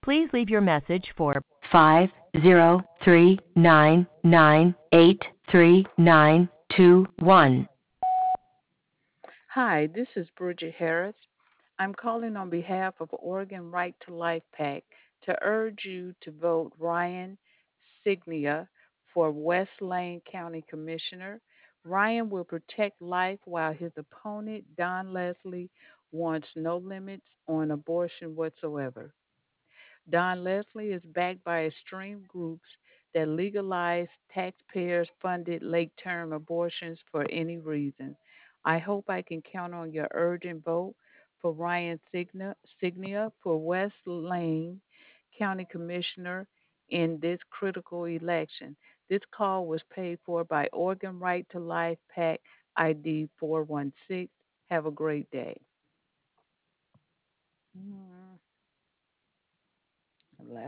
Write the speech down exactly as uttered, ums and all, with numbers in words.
Please leave your message for five zero three nine nine eight three nine two one. Hi, this is Bridget Harris. I'm calling on behalf of Oregon Right to Life PAC to urge you to vote Ryan Signia for West Lane County Commissioner. Ryan will protect life while his opponent, Don Leslie, wants no limits on abortion whatsoever. Don Leslie is backed by extreme groups that legalize taxpayers funded late term abortions for any reason. I hope I can count on your urgent vote for Ryan Signa, Signia for West Lane County Commissioner in this critical election. This call was paid for by Oregon Right to Life PAC I D four one six. Have a great day.